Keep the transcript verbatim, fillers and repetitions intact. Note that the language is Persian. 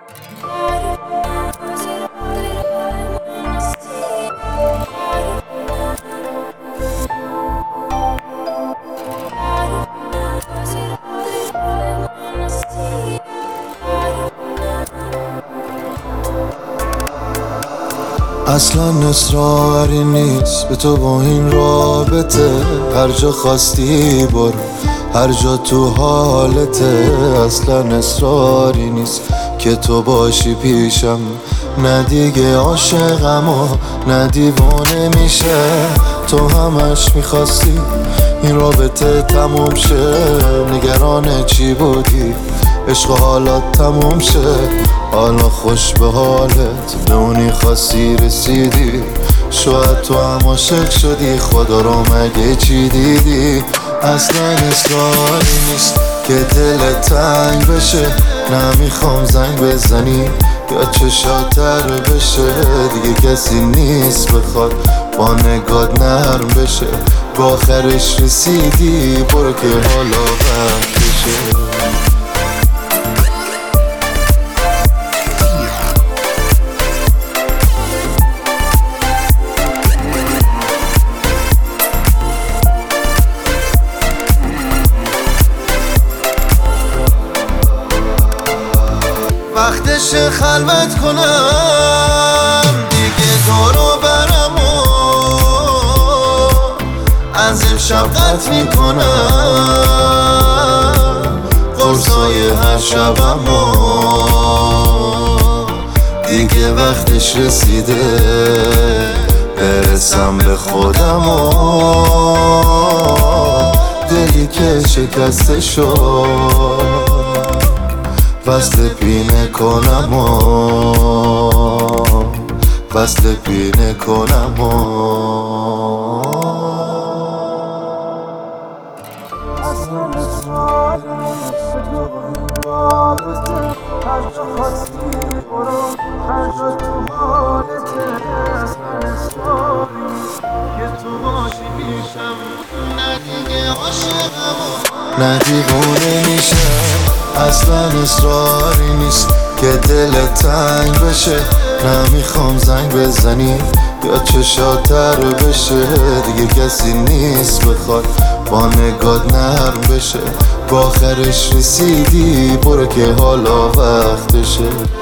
اصلا اصراری نیست به تو با این رابطه، هر جا خواستی برو، هر جا تو حالته. اصلا اصراری نیست که تو باشی پیشم، نه دیگه عاشقم و نه دیوانه میشه. تو همش میخواستی این رابطه تموم شه، نگران چی بودی عشق حالا تموم شه. حالا خوش به حالت، به اونی خاصی رسیدی، شاید تو هم عاشق شدی، خدا رو مگه چی دیدی؟ اصلا اصراری نیست که دل تنگ بشه، نمیخوام زنگ بزنی یا چشات تر بشه. دیگه کسی نیست بخواد با نگات نرم بشه، با آخرش رسیدی، برو که حالا وقتشه. وقتش خلوت کنم دیگه، دورو برم و از امشب قطع میکنم قرصای هر شبم و دیگه وقتش رسیده برسم به خودم و دلی که شکسته شد وصل پینه کنم و وصل پینه کنم و اصلا اصرار نیست تو این رابطه، هر جا خواستی برو، هر جا تو حالته. اصلا اصرار نیست که تو باشی پیشم، نه دیگه عاشقم و نه دیوانه میشم. اصلا اصراری نیست که دل تنگ بشه، نمیخوام زنگ بزنی یا چشات تر بشه. دیگه کسی نیست بخواد با نگات نرم بشه، با آخرش رسیدی، برو که حالا وقتشه.